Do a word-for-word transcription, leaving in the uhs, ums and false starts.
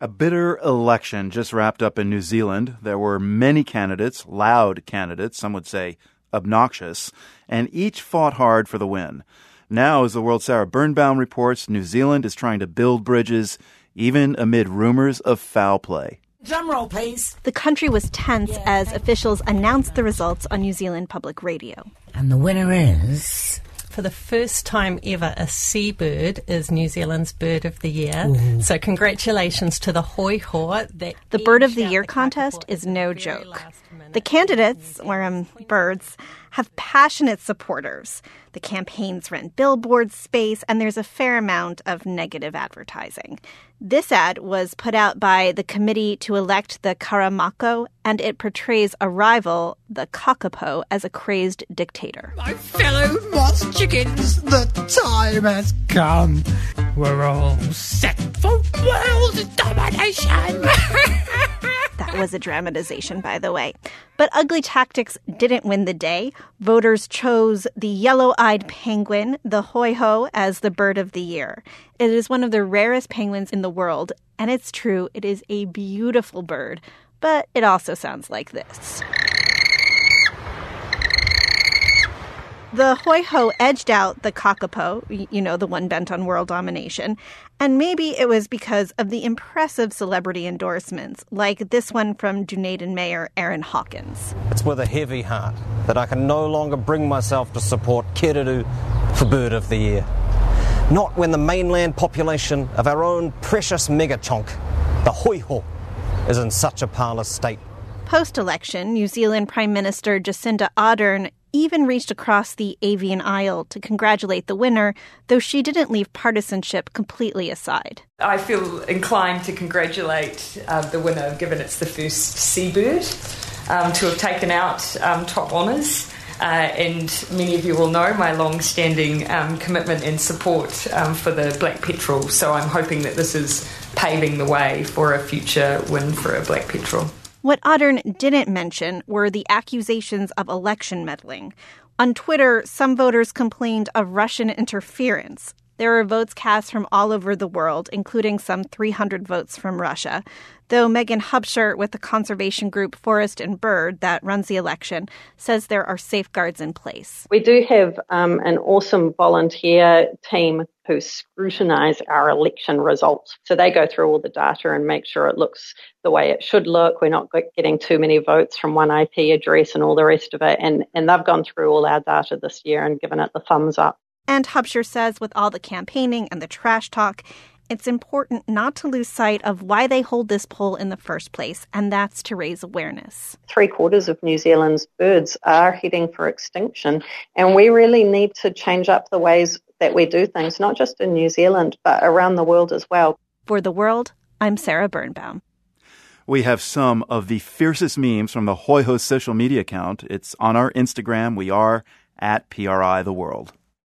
A bitter election just wrapped up in New Zealand. There were many candidates, loud candidates, some would say obnoxious, and each fought hard for the win. Now, as the world's Sarah Birnbaum reports, New Zealand is trying to build bridges, even amid rumors of foul play. Drum roll, please. The country was tense yeah. as officials announced the results on New Zealand Public Radio. And the winner is... For the first time ever, a seabird is New Zealand's Bird of the Year. Ooh. So congratulations to the Hoiho. That the Bird of the Year contest is no joke. The candidates, or um, birds, have passionate supporters. The campaigns rent billboard space, and there's a fair amount of negative advertising. This ad was put out by the committee to elect the Karamako, and it portrays a rival, the Kakapo, as a crazed dictator. My fellow moss chickens, the time has come. We're all set for world domination. That was a dramatization, by the way. But ugly tactics didn't win the day. Voters chose the yellow-eyed penguin, the Hoiho, as the Bird of the Year. It is one of the rarest penguins in the world, and it's true, it is a beautiful bird, but it also sounds like this. The Hoiho edged out the Kakapo, you know, the one bent on world domination, and maybe it was because of the impressive celebrity endorsements, like this one from Dunedin Mayor Aaron Hawkins. It's with a heavy heart that I can no longer bring myself to support Kereru for Bird of the Year. Not when the mainland population of our own precious megachonk, the Hoiho, is in such a parlous state. Post-election, New Zealand Prime Minister Jacinda Ardern even reached across the avian aisle to congratulate the winner, though she didn't leave partisanship completely aside. I feel inclined to congratulate uh, the winner, given it's the first seabird um, to have taken out um, top honours. Uh, and many of you will know my long-standing um, commitment and support um, for the black petrel. So I'm hoping that this is paving the way for a future win for a black petrel. What Ardern didn't mention were the accusations of election meddling. On Twitter, some voters complained of Russian interference. There were votes cast from all over the world, including some three hundred votes from Russia, though Megan Hubscher with the conservation group Forest and Bird that runs the election says there are safeguards in place. We do have um, an awesome volunteer team who scrutinise our election results. So they go through all the data and make sure it looks the way it should look. We're not getting too many votes from one I P address and all the rest of it. And, and they've gone through all our data this year and given it the thumbs up. And Hubscher says with all the campaigning and the trash talk, it's important not to lose sight of why they hold this poll in the first place, and that's to raise awareness. Three quarters of New Zealand's birds are heading for extinction, and we really need to change up the ways that we do things, not just in New Zealand, but around the world as well. For The World, I'm Sarah Birnbaum. We have some of the fiercest memes from the Hoiho social media account. It's on our Instagram. We are at P R I The World.